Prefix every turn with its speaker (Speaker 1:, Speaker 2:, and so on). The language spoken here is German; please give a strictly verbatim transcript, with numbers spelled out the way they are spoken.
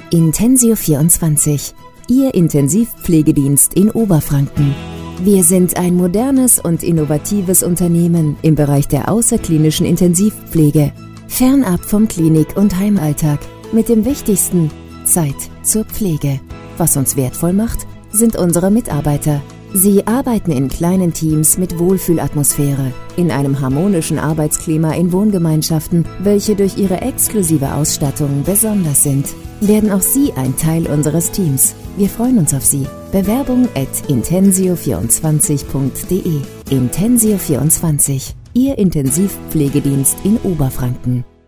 Speaker 1: Intensio vierundzwanzig, Ihr Intensivpflegedienst in Oberfranken. Wir sind ein modernes und innovatives Unternehmen im Bereich der außerklinischen Intensivpflege, fernab vom Klinik- und Heimalltag, mit dem Wichtigsten: Zeit zur Pflege. Was uns wertvoll macht, sind unsere Mitarbeiter. Sie arbeiten in kleinen Teams mit Wohlfühlatmosphäre, in einem harmonischen Arbeitsklima in Wohngemeinschaften, welche durch ihre exklusive Ausstattung besonders sind. Werden auch Sie ein Teil unseres Teams. Wir freuen uns auf Sie. Bewerbung at intensio vierundzwanzig punkt de. Intensio vierundzwanzig, Ihr Intensivpflegedienst in Oberfranken.